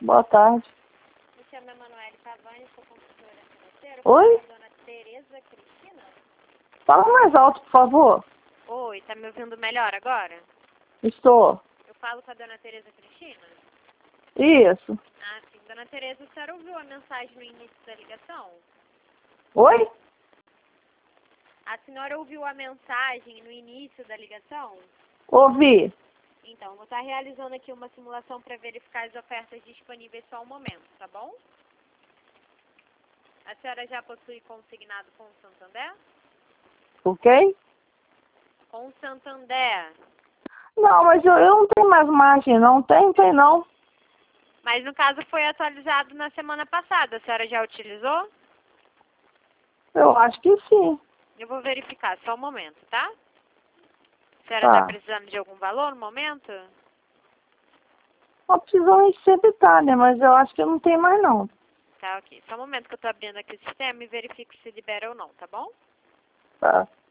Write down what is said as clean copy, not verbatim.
Boa tarde. Me chamo Emanuele Cavani, sou consultora financeira. Oi? Com a dona Tereza Cristina. Fala mais alto, por favor. Oi, tá me ouvindo melhor agora? Estou. Eu falo com a dona Tereza Cristina? Isso. Ah, sim. Dona Tereza, a senhora ouviu a mensagem no início da ligação? Oi? A senhora ouviu a mensagem no início da ligação? Ouvi. Então, vou estar realizando aqui uma simulação para verificar as ofertas disponíveis só um momento, tá bom? A senhora já possui consignado com o Santander? Ok? Com o Santander. Não, mas eu não tenho mais margem, não. Tem não. Mas no caso foi atualizado na semana passada. A senhora já utilizou? Eu acho que sim. Eu vou verificar, só um momento, tá? A senhora Tá. está precisando de algum valor no momento? A precisão a gente sempre tá, né? Mas eu acho que não tem mais não. Tá, ok. Só um momento que eu tô abrindo aqui o sistema e verifico se libera ou não, tá bom? Tá.